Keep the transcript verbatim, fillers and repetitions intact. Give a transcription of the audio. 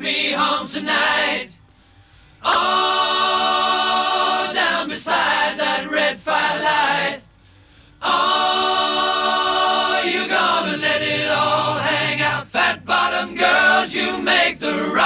me home tonight. Oh, down beside that red firelight. Oh, you're gonna let it all hang out. Fat bottom girls, you make the